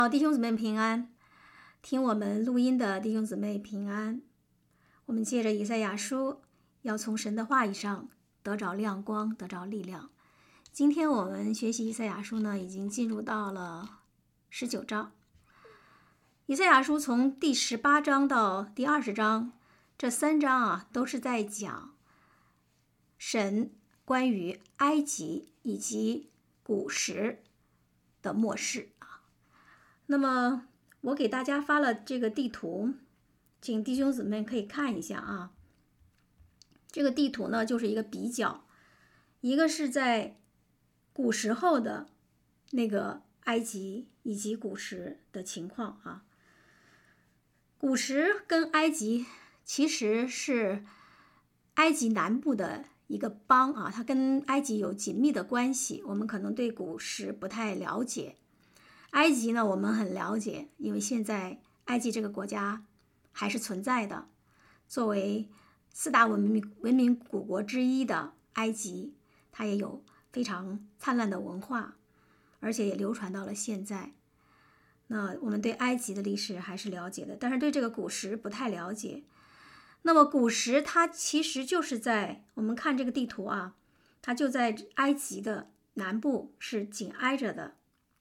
好，弟兄姊妹平安，听我们录音的弟兄姊妹平安。我们借着以赛亚书，要从神的话语上得着亮光，得着力量。今天我们学习以赛亚书呢，已经进入到了19章。以赛亚书从第18章到第20章，这3章啊，都是在讲神关于埃及以及古时的末世啊。那么我给大家发了这个地图，请弟兄姊妹可以看一下啊。这个地图呢，就是一个比较，一个是在古时候的那个埃及以及古时的情况啊。古时跟埃及其实是埃及南部的一个邦啊，它跟埃及有紧密的关系。我们可能对古时不太了解，埃及呢我们很了解，因为现在埃及这个国家还是存在的。作为4大文明古国之一的埃及，它也有非常灿烂的文化，而且也流传到了现在。那我们对埃及的历史还是了解的，但是对这个古时不太了解。那么古时它其实就是在，我们看这个地图啊，它就在埃及的南部，是紧挨着的。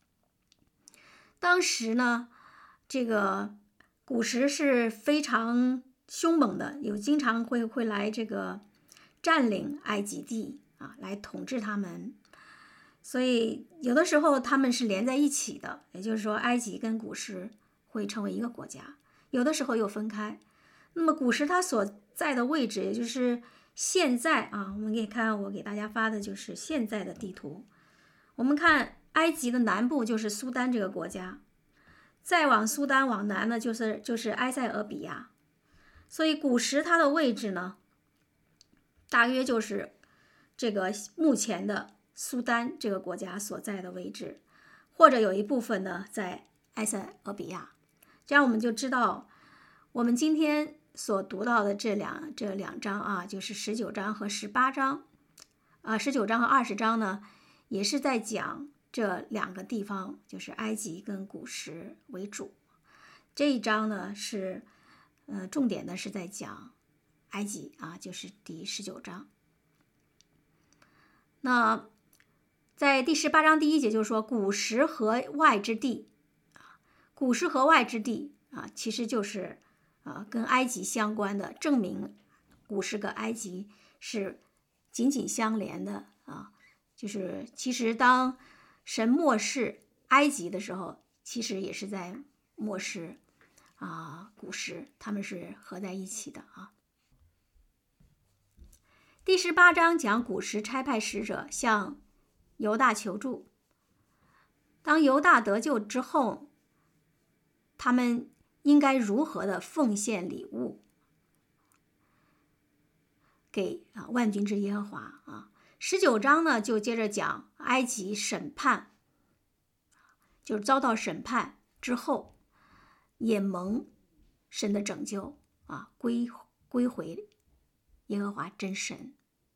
当时呢，这个古时是非常凶猛的，经常会来这个占领埃及地啊，来统治他们。所以有的时候他们是连在一起的，也就是说埃及跟古时会成为一个国家，有的时候又分开。那么古时它所在的位置，也就是现在啊，我们可以看我给大家发的就是现在的地图。我们看埃及的南部就是苏丹这个国家，再往苏丹往南呢就是埃塞俄比亚。所以古时它的位置呢，大约就是这个目前的苏丹这个国家所在的位置，或者有一部分呢在埃塞俄比亚。这样我们就知道，我们今天所读到的这两章啊，就是19章和18章啊，19章和20章呢，也是在讲这2个地方，就是埃及跟古时为主。这一章呢是重点的是在讲埃及啊，就是第19章。那在第18章第1节就说古时和外之地，古时和外之地啊，其实就是跟埃及相关的，证明古时跟埃及是紧紧相连的啊。就是其实当神漠视埃及的时候，其实也是在漠视古时，他们是合在一起的啊。第18章讲古时差派使者向犹大求助，当犹大得救之后，他们应该如何的奉献礼物给万军之耶和华啊。19章呢就接着讲埃及审判，就是遭到审判之后也蒙神的拯救啊，归回耶和华真神。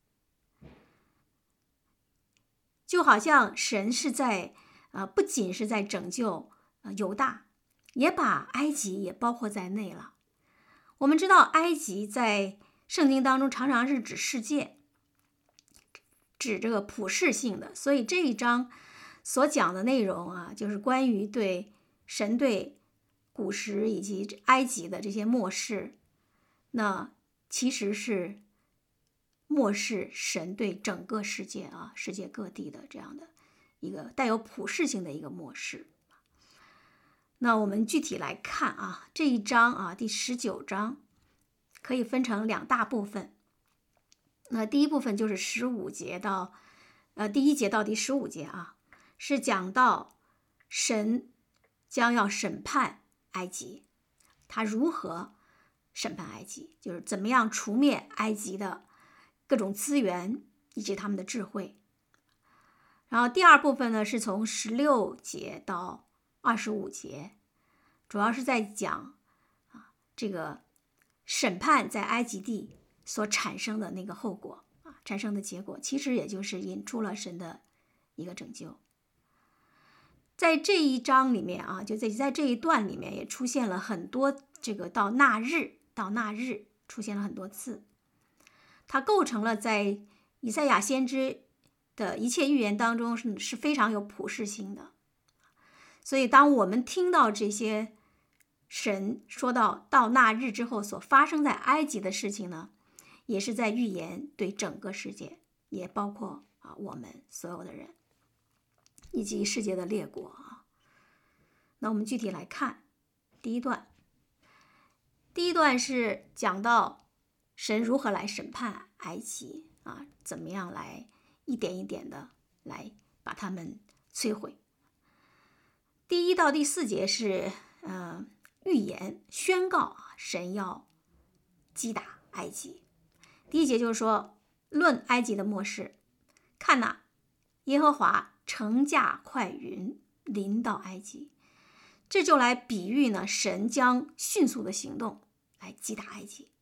就好像神是在不仅是在拯救犹大，也把埃及也包括在内了。我们知道埃及在圣经当中常常是指世界，指这个普世性的，所以这一章所讲的内容啊，就是关于对神对古时以及埃及的这些末世，那其实是漠视神对整个世界啊，世界各地的这样的一个带有普世性的一个漠视。那我们具体来看啊，这一章啊，第19章可以分成2大部分。那第一部分就是15节到第1节到第15节啊，是讲到神将要审判埃及，他如何审判埃及，就是怎么样除灭埃及的各种资源以及他们的智慧。然后第2部分呢，是从16节到25节，主要是在讲这个审判在埃及地所产生的那个后果啊，产生的结果，其实也就是引出了神的一个拯救。 在这一章里面啊，就在这一段里面也出现了很多这个到那日出现了很多次，它构成了在以赛亚先知的一切预言当中是非常有普适性的。所以当我们听到这些神说到那日之后所发生在埃及的事情呢，也是在预言对整个世界，也包括我们所有的人以及世界的列国啊。那我们具体来看第一段是讲到神如何来审判埃及啊，怎么样来一点一点的来把他们摧毁。第1到第4节是预言宣告神要击打埃及。第1节就是说，论埃及的末世，看哪，耶和华乘驾快云临到埃及。这就来比喻呢，神将迅速的行动来击打埃及。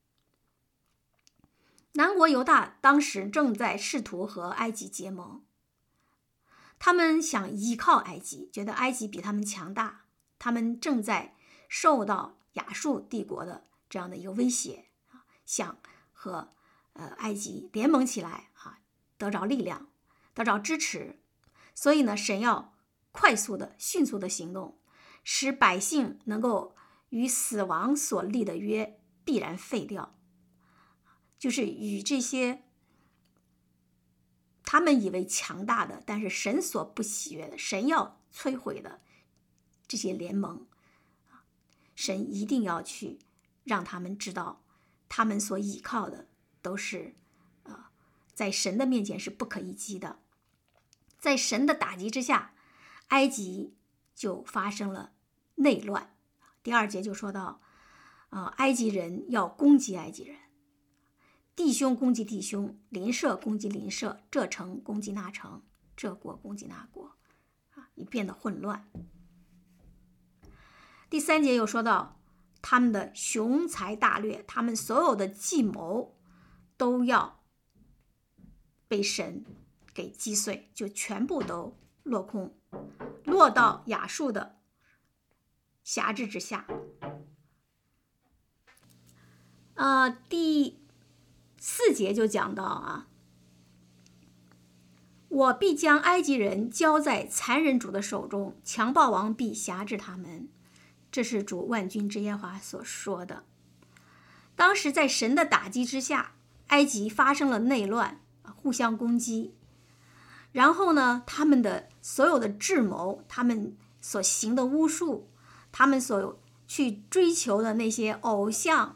南国犹大当时正在试图和埃及结盟，他们想依靠埃及，觉得埃及比他们强大，他们正在受到亚述帝国的这样的一个威胁，想和埃及联盟起来得着力量，得着支持。所以呢，神要快速的、迅速的行动，使百姓能够与死亡所立的约必然废掉，就是与这些他们以为强大的，但是神所不喜悦的，神要摧毁的这些联盟，神一定要去让他们知道，他们所依靠的都是在神的面前是不可一击的。在神的打击之下，埃及就发生了内乱。第2节就说到埃及人要攻击埃及人，弟兄攻击弟兄，邻舍攻击邻舍，这城攻击那城，这国攻击那国，一变得混乱。第3节又说到他们的雄才大略，他们所有的计谋都要被神给击碎，就全部都落空，落到亚述的辖制之下。第4节就讲到我必将埃及人交在残忍主的手中，强暴王必辖制他们。这是主万军之耶和华所说的。当时在神的打击之下，埃及发生了内乱，互相攻击。然后呢，他们的所有的智谋，他们所行的巫术，他们所去追求的那些偶像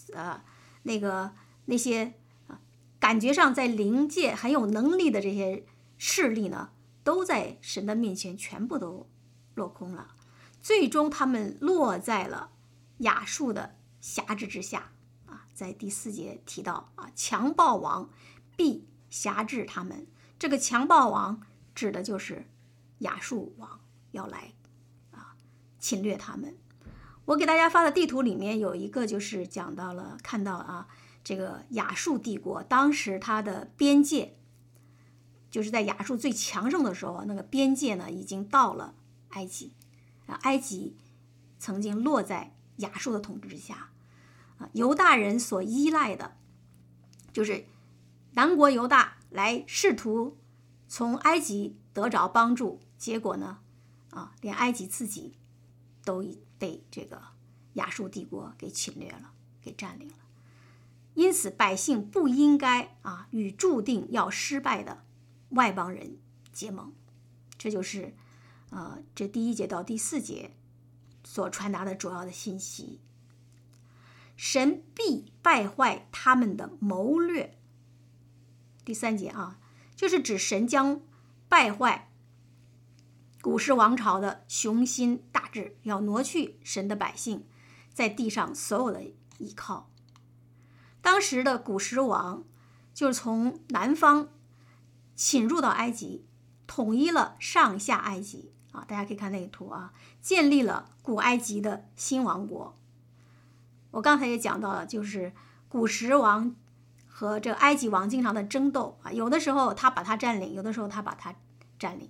那些感觉上在灵界很有能力的这些势力呢，都在神的面前全部都落空了。最终他们落在了亚述的辖制之下在第4节提到强暴王必辖制他们。这个强暴王指的就是亚述王要来侵略他们。我给大家发的地图里面有一个就是讲到了，看到这个亚述帝国当时它的边界，就是在亚述最强盛的时候，那个边界呢已经到了埃及。埃及曾经落在亚述的统治之下，犹大人所依赖的就是南国犹大来试图从埃及得着帮助，结果呢连埃及自己都被这个亚述帝国给侵略了，给占领了。因此百姓不应该与注定要失败的外邦人结盟。这就是这第1节到第4节所传达的主要的信息。神必败坏他们的谋略。第3节就是指神将败坏古时王朝的雄心大志，要挪去神的百姓在地上所有的依靠。当时的古时王就是从南方侵入到埃及，统一了上下埃及大家可以看那个图建立了古埃及的新王国。我刚才也讲到了，就是古时王和这埃及王经常的争斗有的时候他把他占领，有的时候他把他占领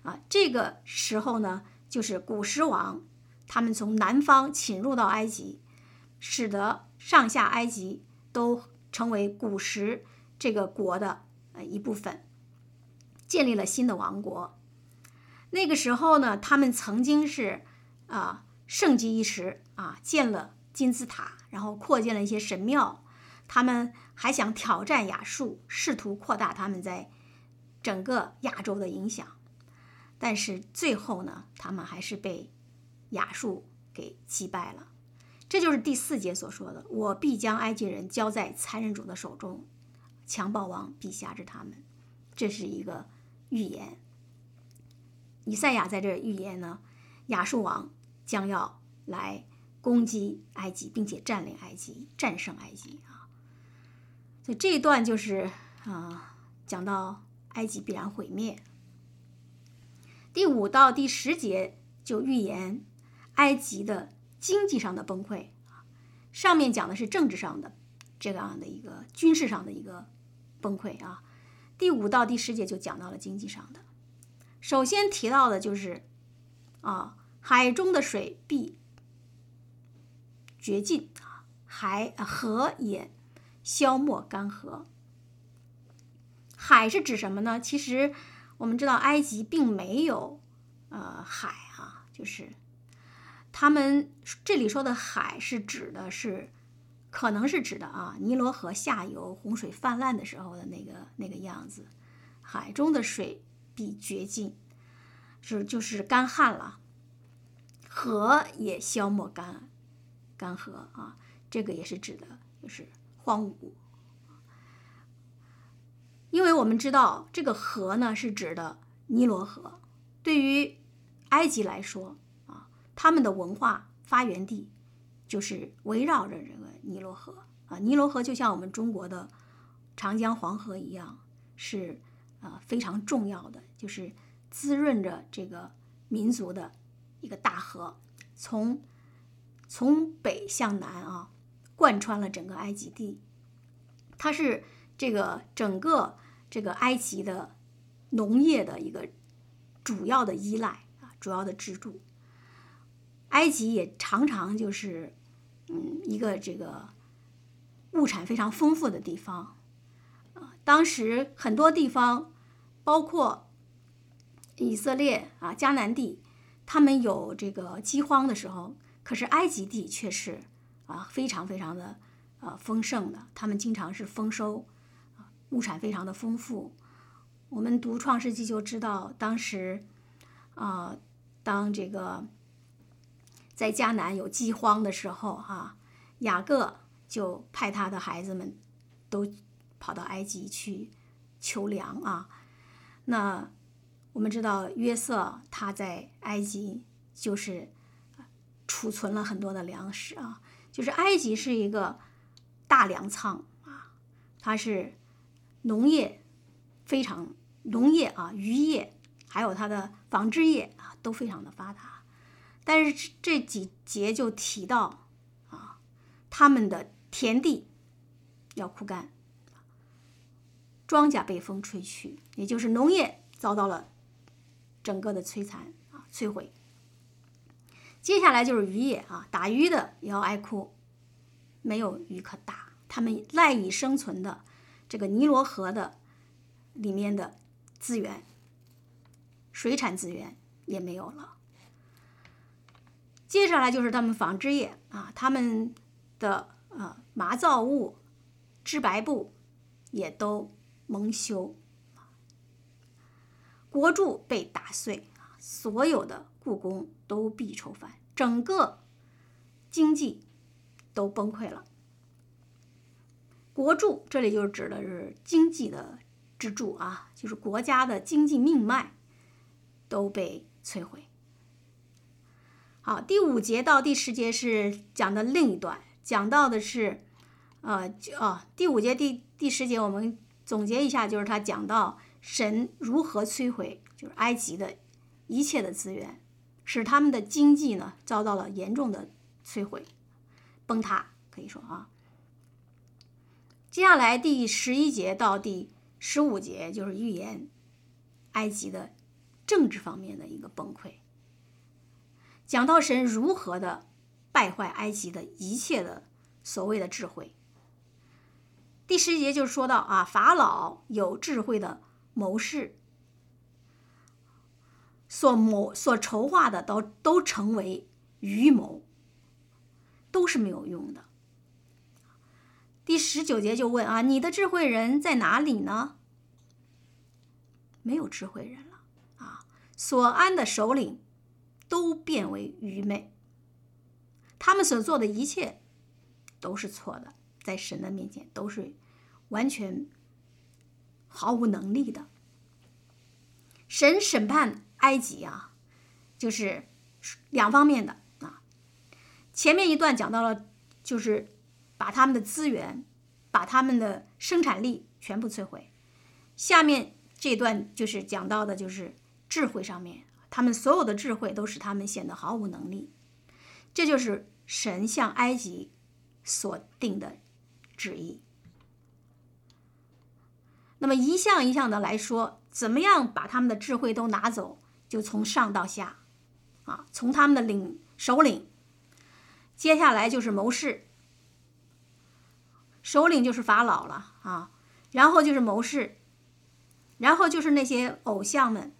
这个时候呢，就是古时王他们从南方侵入到埃及，使得上下埃及都成为古时这个国的一部分，建立了新的王国。那个时候呢，他们曾经是盛极一时建了金字塔，然后扩建了一些神庙。他们还想挑战亚述，试图扩大他们在整个亚洲的影响。但是最后呢，他们还是被亚述给击败了。这就是第4节所说的：我必将埃及人交在残忍主的手中，强暴王必辖制他们。这是一个预言。以赛亚在这预言呢，亚述王将要来攻击埃及，并且占领埃及，战胜埃及所以这一段就是讲到埃及必然毁灭。第5到第10节就预言埃及的经济上的崩溃。上面讲的是政治上的这样的一个军事上的一个崩溃第5到第10节就讲到了经济上的。首先提到的就是海中的水必绝尽，河也消没干涸。海是指什么呢？其实我们知道埃及并没有海就是他们这里说的海是指的是可能是指的尼罗河下游洪水泛滥的时候的那个样子。海中的水必绝尽，就是干旱了。河也消没干涸这个也是指的就是荒芜。因为我们知道这个河呢是指的尼罗河，对于埃及来说他们的文化发源地就是围绕着这个尼罗河尼罗河就像我们中国的长江黄河一样，是非常重要的，就是滋润着这个民族的一个大河，从北向南贯穿了整个埃及地。它是这个整个这个埃及的农业的一个主要的依赖主要的支柱。埃及也常常就是一个这个物产非常丰富的地方当时很多地方包括以色列迦南地，他们有这个饥荒的时候，可是埃及地却是非常非常的丰盛的，他们经常是丰收物产非常的丰富。我们读创世纪就知道，当时当这个在迦南有饥荒的时候雅各就派他的孩子们都跑到埃及去求粮那我们知道约瑟他在埃及就是储存了很多的粮食就是埃及是一个大粮仓它是农业非常渔业还有它的纺织业都非常的发达。但是这几节就提到他们的田地要枯干，庄稼被风吹去，也就是农业遭到了整个的摧毁。接下来就是渔业打鱼的也要哀哭，没有鱼可打，他们赖以生存的这个尼罗河的里面的资源，水产资源也没有了。接下来就是他们纺织业他们的麻造物、织白布也都蒙羞，国柱被打碎，所有的雇工都必愁烦，整个经济都崩溃了。国柱这里就指的是经济的支柱就是国家的经济命脉都被摧毁。好，第5节到第10节是讲的另一段，讲到的是第5节第10节我们总结一下，就是他讲到神如何摧毁就是埃及的一切的资源，使他们的经济呢遭到了严重的摧毁崩塌，可以说接下来第11节到第15节就是预言埃及的政治方面的一个崩溃，讲到神如何的败坏埃及的一切的所谓的智慧。第10节就说到啊，法老有智慧的谋士所筹划的都成为愚谋，都是没有用的。第19节就问啊，你的智慧人在哪里呢？没有智慧人了啊！所安的首领都变为愚昧，他们所做的一切都是错的，在神的面前都是完全毫无能力的。神审判埃及啊，就是两方面的啊。前面一段讲到了，就是把他们的资源，把他们的生产力全部摧毁。下面这段就是讲到的，就是智慧上面，他们所有的智慧都使他们显得毫无能力。这就是神向埃及所定的旨意。那么一项一项的来说，怎么样把他们的智慧都拿走，就从上到下啊，从他们的首领，接下来就是谋士，首领就是法老了啊，然后就是谋士，然后就是那些偶像们，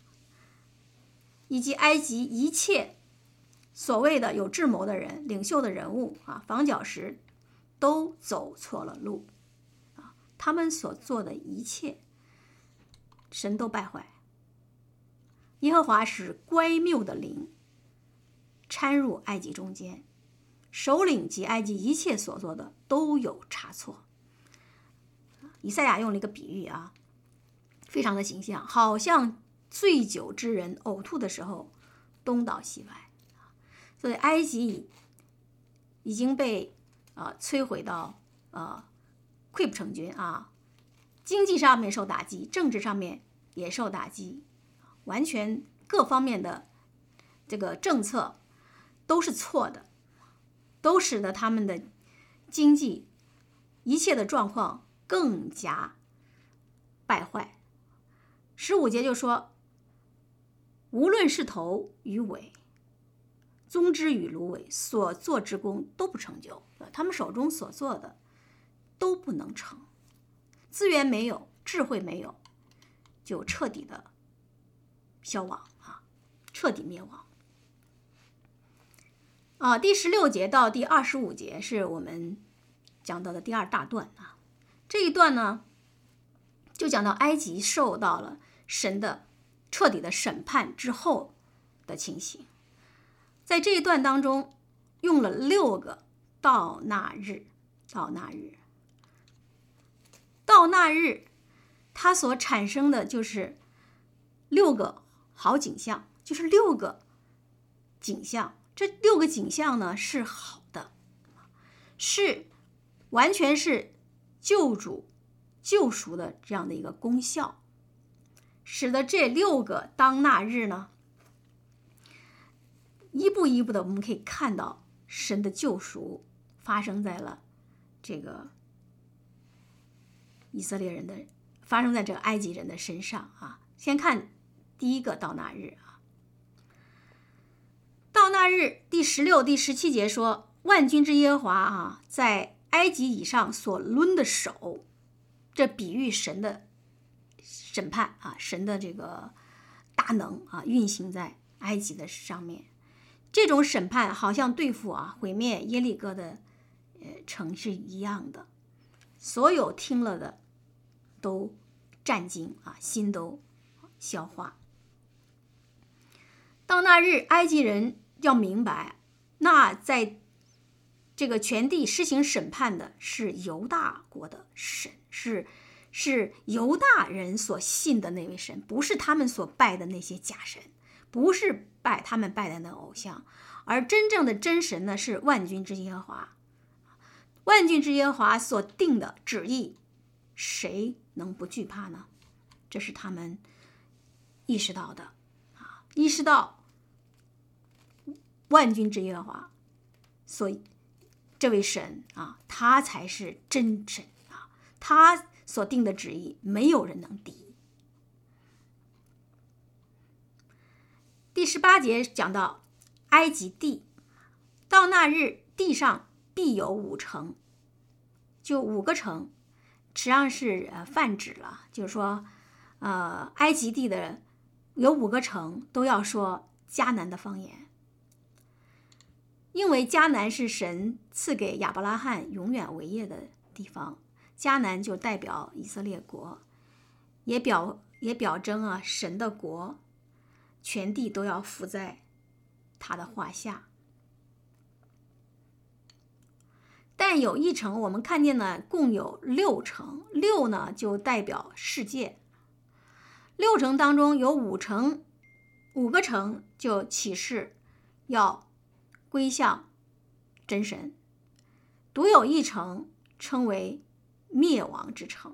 以及埃及一切所谓的有智谋的人、领袖的人物啊，房角石都走错了路啊，他们所做的一切，神都败坏。耶和华使乖谬的灵掺入埃及中间，首领及埃及一切所做的都有差错。以赛亚用了一个比喻啊，非常的形象，好像醉酒之人呕吐的时候东倒西歪。所以埃及已经被摧毁到溃不成军啊，经济上面受打击，政治上面也受打击，完全各方面的这个政策都是错的，都使得他们的经济一切的状况更加败坏。15节就说，无论是头与尾，宗之与芦苇，所做之功都不成就，他们手中所做的都不能成，资源没有，智慧没有，就彻底的消亡啊，彻底灭亡啊。第16节到第25节是我们讲到的第2大段啊。这一段呢，就讲到埃及受到了神的彻底的审判之后的情形。在这一段当中，用了6个到那日，到那日，到那日，它所产生的就是6个好景象，就是6个景象。这6个景象呢是好的，是完全是救主救赎的这样的一个功效，使得这6个当那日呢，一步一步的我们可以看到神的救赎发生在了这个以色列人的，发生在这个埃及人的身上啊。先看第一个到那日啊，到那日第16、第17节说，万军之耶和华啊，在埃及以上所抡的手，这比喻神的审判啊，神的这个大能啊，运行在埃及的上面。这种审判好像对付毁灭耶利哥的城是一样的，所有听了的都战惊啊，心都消化。到那日，埃及人要明白，那在这个全地施行审判的是犹大国的神，是犹大人所信的那位神，不是他们所拜的那些假神，不是他们拜的那偶像，而真正的真神呢，是万军之耶和华。万军之耶和华所定的旨意，谁能不惧怕呢？这是他们意识到的啊，意识到万军之耶和华，所以这位神啊，他才是真神啊，他所定的旨意没有人能敌。 第18节讲到埃及地，到那日地上必有5城，就5个城，实际上是泛指了，就是说埃及地的有5个城都要说迦南的方言，因为迦南是神赐给亚伯拉罕永远为业的地方，迦南就代表以色列国，也表征神的国，全地都要伏在他的话下。但有一城，我们看见呢，共有6城，6呢就代表世界。6城当中有5个城就启示要归向真神，独有一城称为灭亡之城。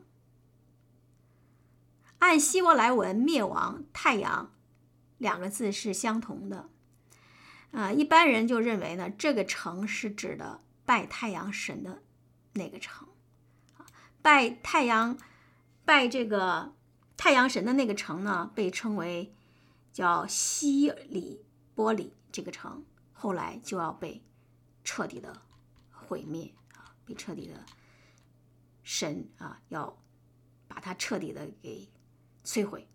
按希伯来文，灭亡、太阳2个字是相同的。一般人就认为呢，这个城是指的拜太阳神的那个城，拜这个太阳神的那个城呢，被称为叫希里波里这个城，后来就要被彻底的毁灭被彻底的神要把它彻底的给摧毁。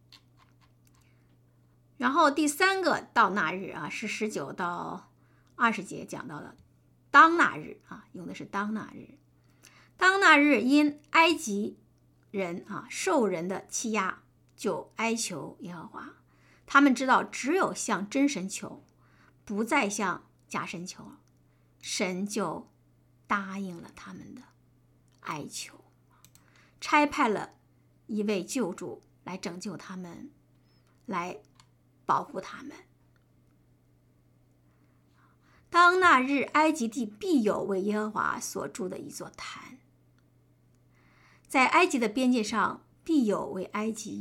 然后第3个到那日是19到20节讲到的当那日用的是当那日。当那日，因埃及人受人的欺压，就哀求耶和华，他们知道只有向真神求，不再向假神求，神就答应了他们的哀求，差派了一位救主来拯救他们，来保护他们。当那日，埃及地必有为耶和华所筑的一座坛，在埃及的边界上必有为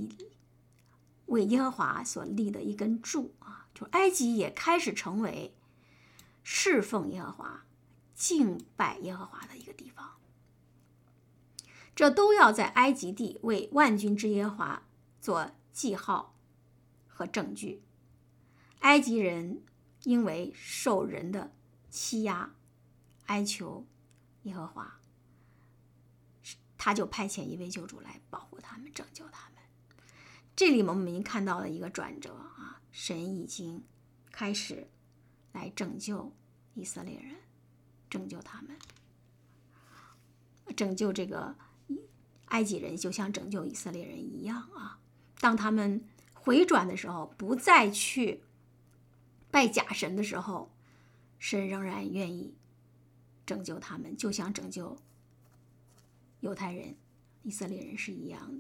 耶和华所立的一根柱就埃及也开始成为侍奉耶和华、敬拜耶和华的一个地方。这都要在埃及地为万军之耶和华做记号和证据。埃及人因为受人的欺压，哀求耶和华，他就派遣一位救主来保护他们，拯救他们。这里我们已经看到了一个转折神已经开始来拯救以色列人，拯救他们，拯救这个埃及人，就像拯救以色列人一样当他们回转的时候，不再去拜假神的时候，神仍然愿意拯救他们，就像拯救犹太人、以色列人是一样的。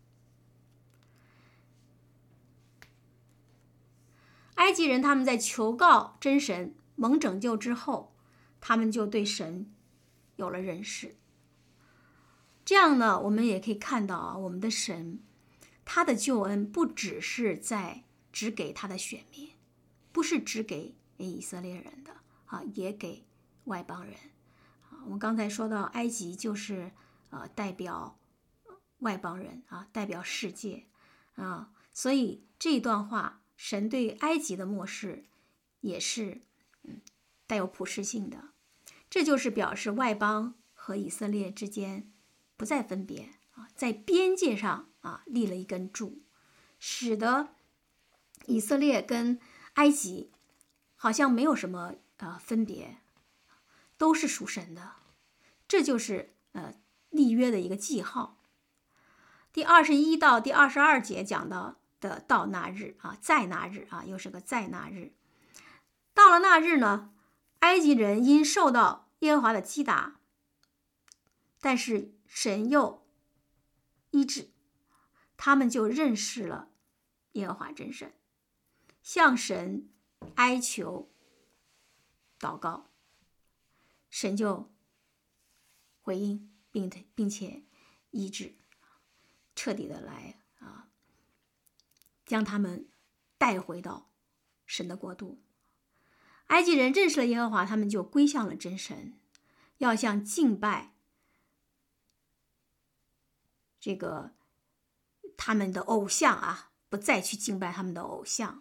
埃及人他们在求告真神蒙拯救之后，他们就对神有了认识。这样呢，我们也可以看到我们的神，他的救恩不只是只给他的选民，不是只给以色列人的也给外邦人我们刚才说到埃及就是代表外邦人代表世界所以这一段话，神对埃及的漠视也是带有普世性的，这就是表示外邦和以色列之间不再分别在边界上立了一根柱，使得以色列跟埃及好像没有什么分别，都是属神的。这就是立约的一个记号。第21到第22节讲到的到那日在那日又是个在那日。到了那日呢，埃及人因受到耶和华的击打，但是神又医治，他们就认识了耶和华真神，向神哀求祷告，神就回应并且医治，彻底的来将他们带回到神的国度。埃及人认识了耶和华，他们就归向了真神，要像敬拜这个他们的偶像不再去敬拜他们的偶像，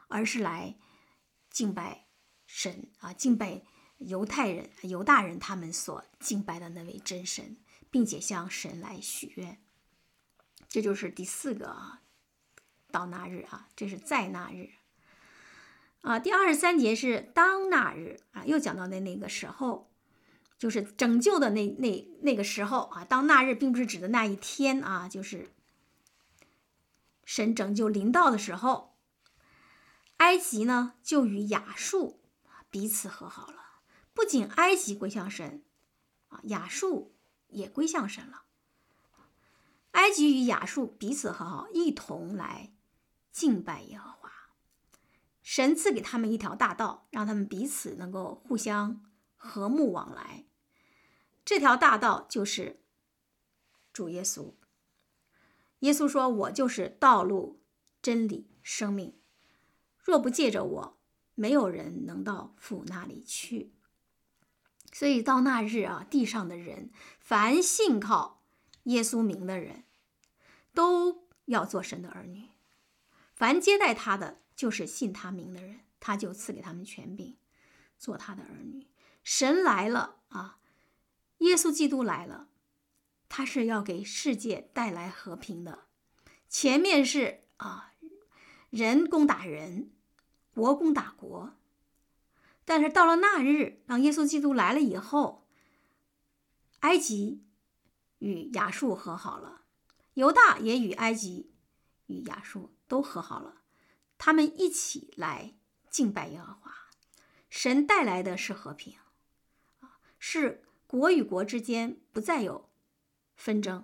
而是来敬拜神啊，敬拜犹大人他们所敬拜的那位真神，并且向神来许愿。这就是第4个啊，到那日啊，这是在那日啊。第23节是当那日啊，又讲到那个时候，就是拯救的那个时候啊。当那日并不是指的那一天啊，就是神拯救临到的时候，埃及呢就与亚述彼此和好了。不仅埃及归向神啊，亚述也归向神了。埃及与亚述彼此和好，一同来敬拜耶和华。神赐给他们一条大道，让他们彼此能够互相和睦往来。这条大道就是主耶稣。耶稣说：“我就是道路、真理、生命。若不借着我，没有人能到父那里去。”所以到那日啊，地上的人，凡信靠耶稣名的人，都要做神的儿女。凡接待他的，就是信他名的人，他就赐给他们权柄，做他的儿女。神来了啊，耶稣基督来了，他是要给世界带来和平的。前面是人攻打人，国攻打国。但是到了那日，让耶稣基督来了以后，埃及与亚述和好了，犹大也与埃及与亚述都和好了，他们一起来敬拜耶和华。神带来的是和平，是国与国之间不再有纷争。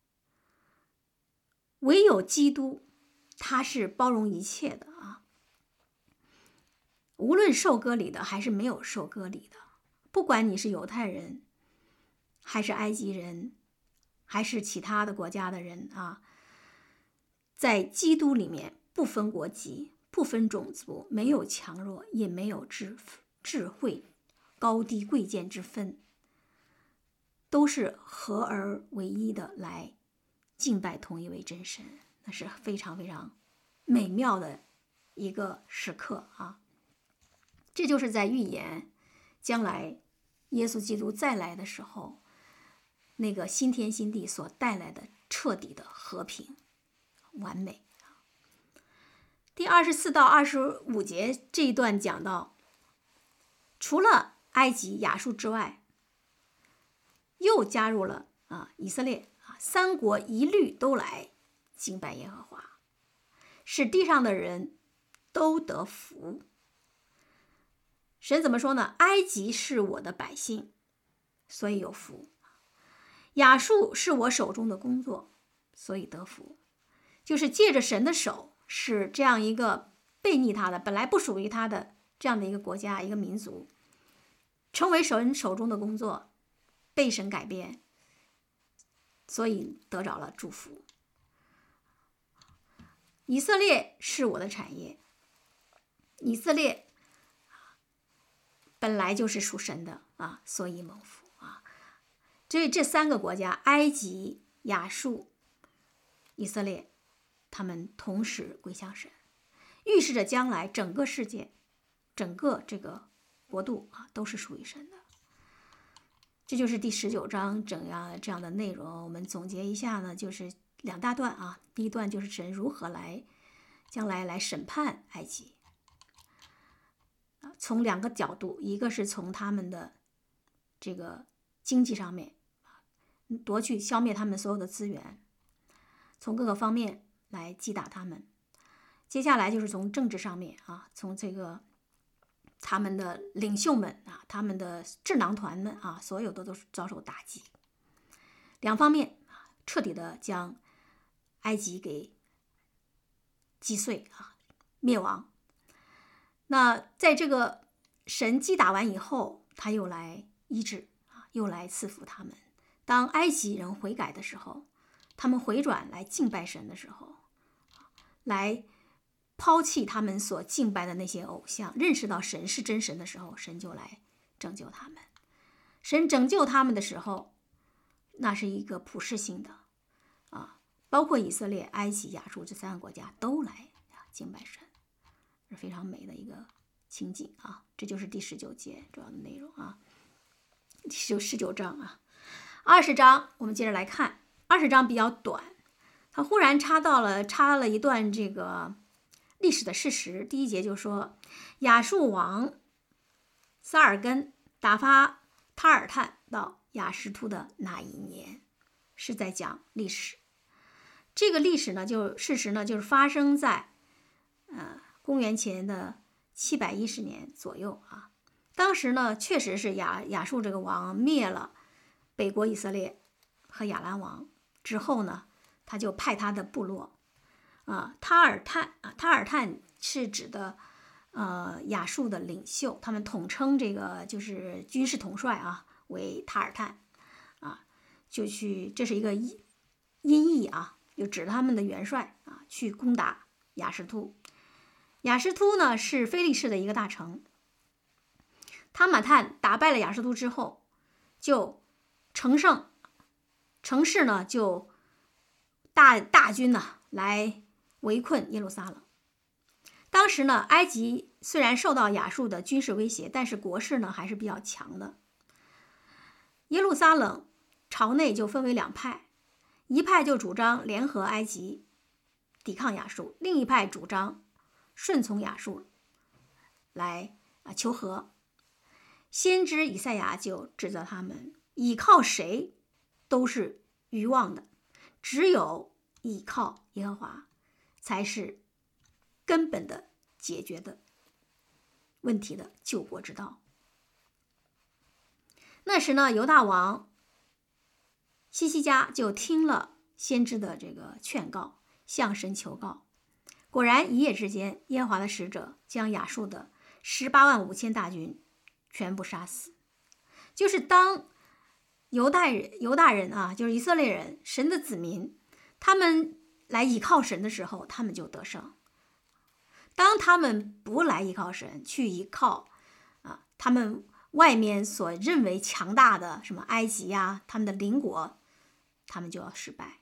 唯有基督，他是包容一切的啊。无论受割礼的还是没有受割礼的，不管你是犹太人还是埃及人还是其他的国家的人啊，在基督里面不分国籍，不分种族，没有强弱，也没有智慧高低贵贱之分，都是合而为一的来敬拜同一位真神。那是非常非常美妙的一个时刻啊。这就是在预言将来耶稣基督再来的时候，那个新天新地所带来的彻底的和平完美。第24到25节这一段讲到，除了埃及、亚述之外，又加入了以色列3国一律都来敬拜耶和华，使地上的人都得福。神怎么说呢？埃及是我的百姓，所以有福；亚述是我手中的工作，所以得福。就是借着神的手，使这样一个背逆他的、本来不属于他的这样的一个国家、一个民族，成为神手中的工作，被神改变，所以得着了祝福。以色列是我的产业，以色列本来就是属神的所以蒙福啊。所以这3个国家，埃及、亚述、以色列，他们同时归向神，预示着将来整个世界、整个这个国度都是属于神的。这就是第19章这样的内容。我们总结一下呢，就是2大段啊。第一段就是神如何将来来审判埃及，从2个角度，一个是从他们的这个经济上面夺去消灭他们所有的资源，从各个方面来击打他们。接下来就是从政治上面从这个他们的领袖们他们的智囊团们所有的都遭受打击。2方面彻底的将埃及给击碎灭亡。那在这个神击打完以后，他又来医治又来赐福他们。当埃及人悔改的时候，他们回转来敬拜神的时候，来抛弃他们所敬拜的那些偶像，认识到神是真神的时候，神就来拯救他们。神拯救他们的时候，那是一个普世性的包括以色列、埃及、亚述这3个国家都来敬拜神。 是非常美的一个情景啊。这就是第19节主要的内容啊，第19章啊。20章我们接着来看，20章比较短，他忽然插了一段这个历史的事实。第1节就说亚述王撒尔根打发塔尔探到雅什突的那一年，是在讲历史。这个历史呢，事实呢，就是发生在公元前的710年左右啊。当时呢，确实是亚述这个王灭了北国以色列和亚兰王之后呢，他就派他的部落塔尔探是指的亚述的领袖，他们统称这个就是军事统帅啊为塔尔探啊，就去，这是一个音译啊，就指他们的元帅啊去攻打雅什突。雅什突呢是非利士的一个大城。塔马探打败了雅什突之后，就乘胜，乘势呢就大军呢来围困耶路撒冷。当时呢，埃及虽然受到亚述的军事威胁，但是国势呢还是比较强的。耶路撒冷朝内就分为2派，一派就主张联合埃及抵抗亚述，另一派主张顺从亚述来求和。先知以赛亚就指责他们，倚靠谁都是愚妄的，只有倚靠耶和华才是根本的解决的问题的救国之道。那时呢，犹大王希西家就听了先知的这个劝告，向神求告。果然一夜之间，耶和华的使者将亚述的185000大军全部杀死。就是当犹大人啊，就是以色列人，神的子民，他们来倚靠神的时候，他们就得胜。当他们不来依靠神，去依靠他们外面所认为强大的什么埃及啊，他们的邻国，他们就要失败。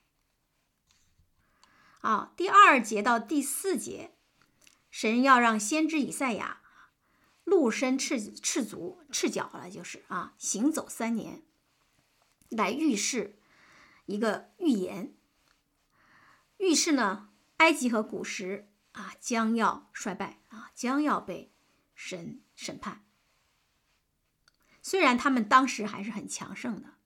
第2节到第4节，神要让先知以赛亚露身赤脚了，就是行走3年，来预示一个预言。预示呢，埃及和古时将要衰败将要被神审判。虽然他们当时还是很强盛的。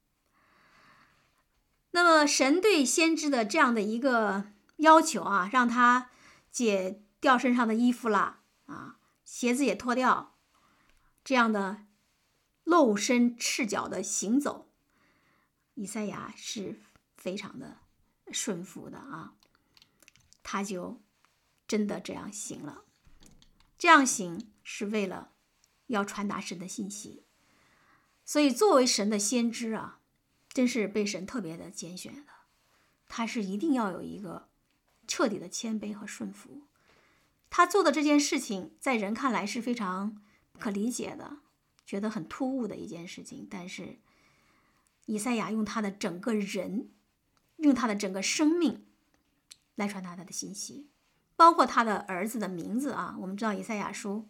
那么神对先知的这样的一个要求让他解掉身上的衣服了鞋子也脱掉，这样的露身赤脚的行走，以赛亚是非常的顺服的他就真的这样行了。这样行是为了要传达神的信息。所以作为神的先知真是被神特别的拣选的。他是一定要有一个彻底的谦卑和顺服。他做的这件事情在人看来是非常不可理解的，觉得很突兀的一件事情，但是以赛亚用他的整个人，用他的整个生命来传达他的信息，包括他的儿子的名字我们知道以赛亚书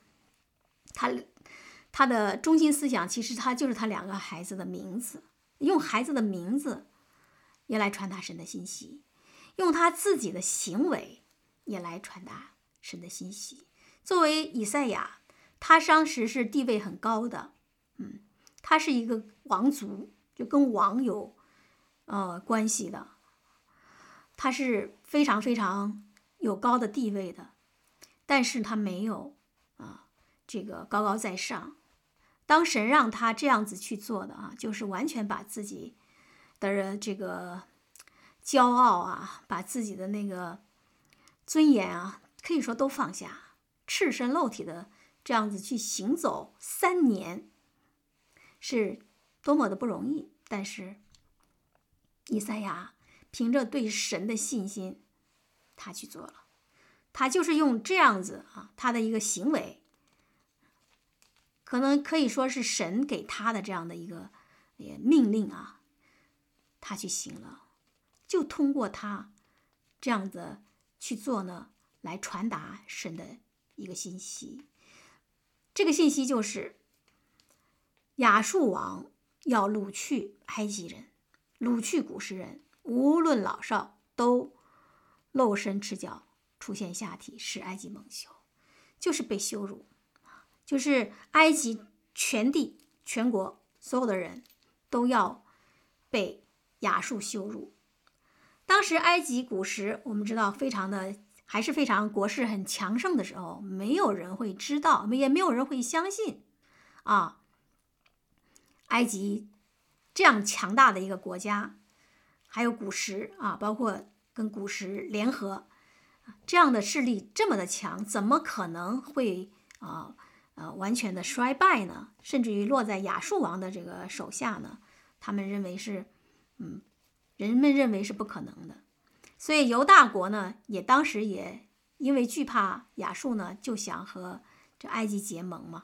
他的中心思想其实他就是他2个孩子的名字，用孩子的名字也来传达神的信息，用他自己的行为也来传达神的信息。作为以赛亚，他当时是地位很高的，他是一个王族，就跟王有关系的，他是非常非常有高的地位的，但是他没有这个高高在上。当神让他这样子去做的就是完全把自己的这个骄傲把自己的那个尊严可以说都放下，赤身露体的这样子去行走3年，是多么的不容易。但是以赛亚凭着对神的信心，他去做了。他就是用这样子他的一个行为，可能可以说是神给他的这样的一个命令他去行了。就通过他这样的去做呢，来传达神的一个信息。这个信息就是亚述王要掳去埃及人，掳去古时人，无论老少都露身赤脚，出现下体，使埃及蒙羞，就是被羞辱，就是埃及全地全国所有的人都要被亚述羞辱。当时埃及古时我们知道还是非常国势很强盛的时候，没有人会知道，也没有人会相信埃及这样强大的一个国家，还有古时包括跟古时联合这样的势力这么的强，怎么可能会完全的衰败呢？甚至于落在亚述王的这个手下呢？人们认为是不可能的。所以犹大国呢，当时也因为惧怕亚述呢，就想和这埃及结盟嘛。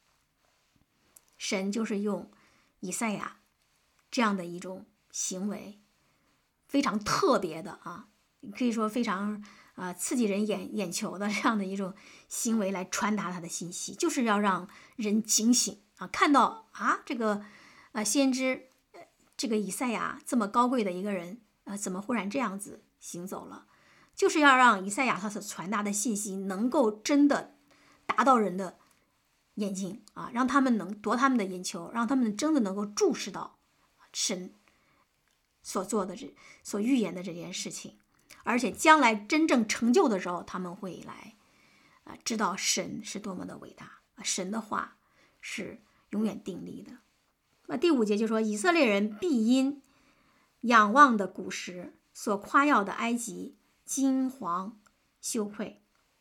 神就是用以赛亚这样的一种行为，非常特别的可以说非常刺激人眼球的这样的一种行为来传达他的信息，就是要让人警醒看到这个先知这个以赛亚这么高贵的一个人怎么忽然这样子行走了，就是要让以赛亚他所传达的信息能够真的达到人的眼睛让他们能夺他们的眼球，让他们真的能够注视到神所做的所预言的这件事情，而且将来真正成就的时候，他们会来知道神是多么的伟大，神的话是永远定立的。第5节就说，以色列人必因仰望的古时所夸耀的埃及惊惶羞愧。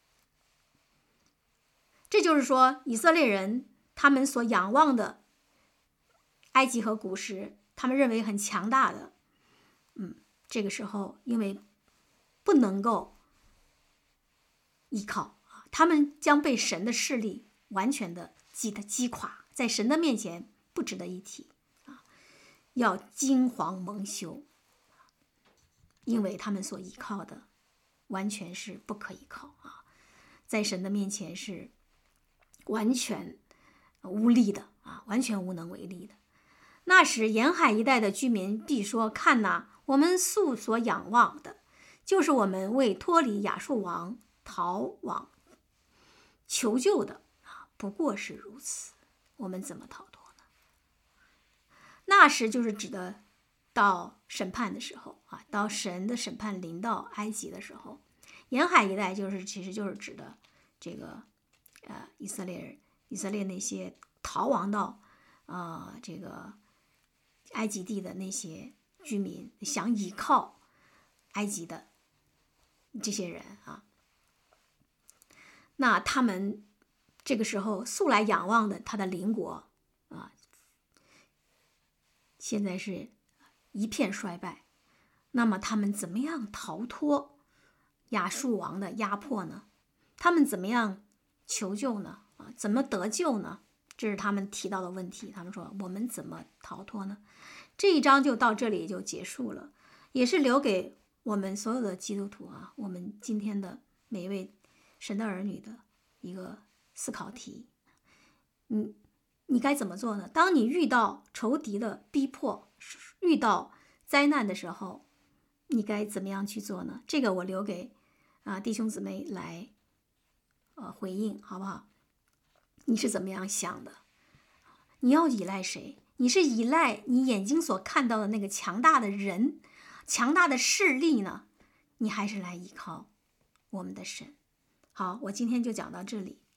这就是说，以色列人他们所仰望的埃及和古时，他们认为很强大的这个时候因为不能够依靠他们将被神的势力完全的击垮，在神的面前不值得一提要惊惶蒙羞，因为他们所依靠的完全是不可依靠在神的面前是完全无力的完全无能为力的。那时沿海一带的居民必说，看哪，我们素所仰望的就是我们为脱离亚述王逃往求救的不过是如此，我们怎么逃脱呢？那时就是指的到审判的时候到神的审判临到埃及的时候，沿海一带其实就是指的这个以色列那些逃亡到这个埃及地的那些居民，想依靠埃及的这些人那他们这个时候素来仰望的他的邻国现在是一片衰败，那么他们怎么样逃脱亚述王的压迫呢？他们怎么样求救呢？怎么得救呢？这是他们提到的问题。他们说，我们怎么逃脱呢？这一章就到这里就结束了，也是留给我们所有的基督徒我们今天的每一位神的儿女的一个思考题。你该怎么做呢？当你遇到仇敌的逼迫，遇到灾难的时候，你该怎么样去做呢？这个我留给弟兄姊妹来回应，好不好？你是怎么样想的？你要依赖谁？你是依赖你眼睛所看到的那个强大的人、强大的势力呢？你还是来依靠我们的神？好，我今天就讲到这里。